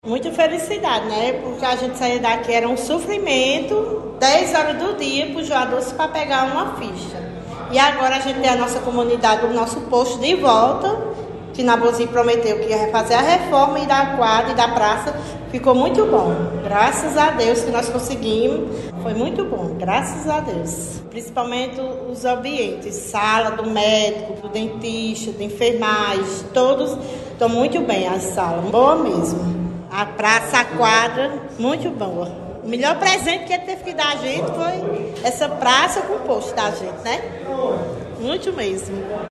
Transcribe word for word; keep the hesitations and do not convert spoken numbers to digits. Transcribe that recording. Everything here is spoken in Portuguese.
Muita felicidade, né? Porque a gente saía daqui, era um sofrimento, dez horas do dia para o Joador para pegar uma ficha. E agora a gente tem a nossa comunidade, o nosso posto de volta, que Nabozinho prometeu que ia fazer a reforma e da quadra e da praça. Ficou muito bom. Graças a Deus que nós conseguimos. Foi muito bom, graças a Deus. Principalmente os ambientes, sala do médico, do dentista, de enfermagem, todos estão muito bem as salas. Boa mesmo. A praça, a quadra, muito boa. O melhor presente que ele teve que dar a gente foi essa praça com o posto da gente, né? Muito mesmo.